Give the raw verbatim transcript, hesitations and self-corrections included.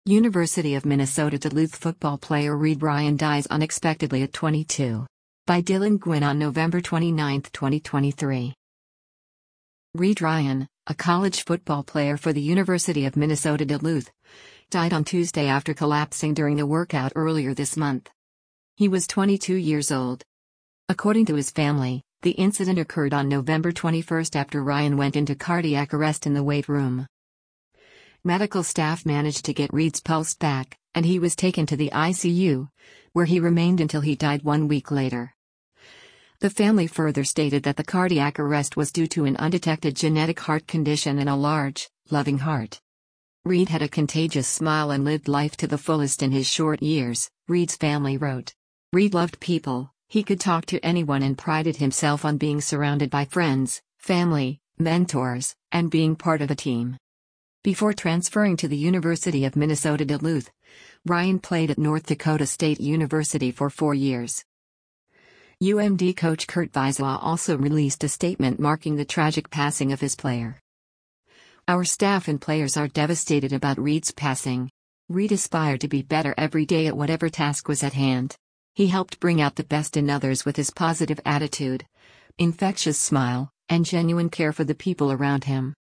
University of Minnesota Duluth football player Reid Ryan dies unexpectedly at twenty-two. By Dylan Gwynn on November twenty-ninth, twenty twenty-three. Reid Ryan, a college football player for the University of Minnesota Duluth, died on Tuesday after collapsing during a workout earlier this month. He was twenty-two years old. According to his family, the incident occurred on November twenty-first after Ryan went into cardiac arrest in the weight room. Medical staff managed to get Reid's pulse back, and he was taken to the I C U, where he remained until he died one week later. The family further stated that the cardiac arrest was due to an undetected genetic heart condition and a large, loving heart. Reid had a contagious smile and lived life to the fullest in his short years, Reid's family wrote. Reid loved people, he could talk to anyone and prided himself on being surrounded by friends, family, mentors, and being part of a team. Before transferring to the University of Minnesota Duluth, Ryan played at North Dakota State University for four years. U M D coach Kurt Visoa also released a statement marking the tragic passing of his player. Our staff and players are devastated about Reid's passing. Reid aspired to be better every day at whatever task was at hand. He helped bring out the best in others with his positive attitude, infectious smile, and genuine care for the people around him.